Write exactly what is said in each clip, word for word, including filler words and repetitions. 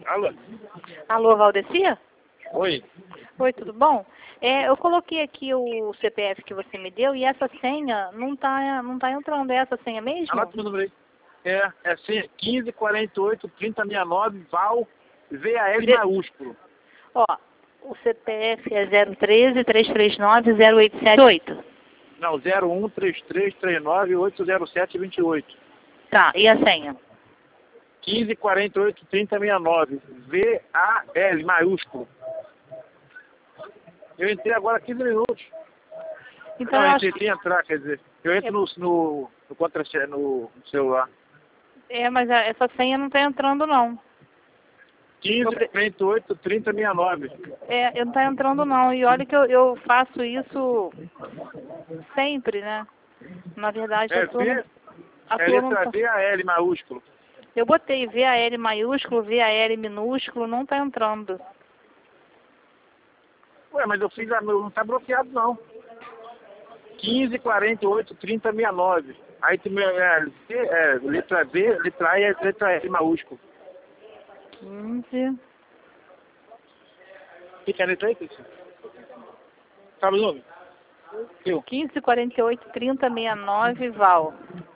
Alô? Alô, Valdecia? Oi. Oi, tudo bom? É, eu coloquei aqui o C P F que você me deu e essa senha não tá, não tá entrando. É essa senha mesmo? Anota meu número aí. É, é senha quinze, quarenta e oito, trinta, sessenta e nove, Val, V A L De- maiúsculo. Ó, o C P F é zero treze, trezentos e trinta e nove, zero oito sete oito. Não, zero um, três três, três nove, oito zero sete, vinte e oito. Tá, e a senha? quinze, quarenta e oito, trinta, sessenta e nove, V A L maiúsculo. Eu entrei agora há quinze minutos. Então Não, eu eu acho tentei entrar, quer dizer, eu entro no, no, no, contra, no celular. É, mas a- essa senha não tá entrando não. quinze, quarenta e oito, trinta, sessenta e nove. É, eu não tá entrando não. E olha que eu, eu faço isso sempre, né? Na verdade, É a sua V, não, a é sua não letra tá. V A L maiúsculo. Eu botei V A L maiúsculo, V A L minúsculo, não tá entrando. Ué, mas eu fiz a meu, não tá bloqueado não. quinze, quarenta e oito, trinta, sessenta e nove. Aí tem meu, é, é, letra V, letra A e letra L maiúsculo. quinze. O que, que é a letra aí, Cristina? Sabe o nome? Eu. quinze, quarenta e oito, trinta, sessenta e nove, Val.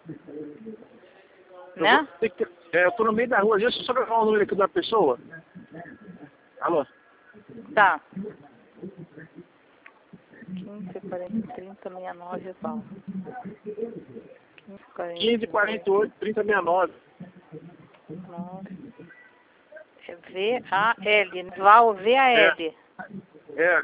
Né? Eu, tô, é, eu tô no meio da rua, deixa eu só gravar o número aqui da pessoa. Alô? Tá. quinze, quarenta, trinta, sessenta e nove, Val. quinze, quarenta e oito, trinta, sessenta e nove. É V A L. Val, V A L. É. é.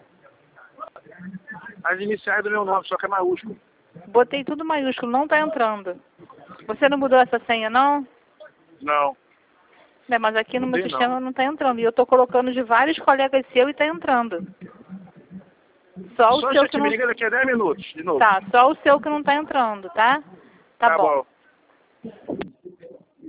As iniciais do meu nome, só que é maiúsculo. Botei tudo maiúsculo, não tá entrando. Você não mudou essa senha, não? Não. É, mas aqui no meu Mudei, sistema não. não tá entrando. E eu tô colocando de vários colegas seus e tá entrando. Só o Só seu você que me não... liga daqui a dez minutos, de novo. Tá, só o seu que não tá entrando, tá? Tá, Tá bom. bom.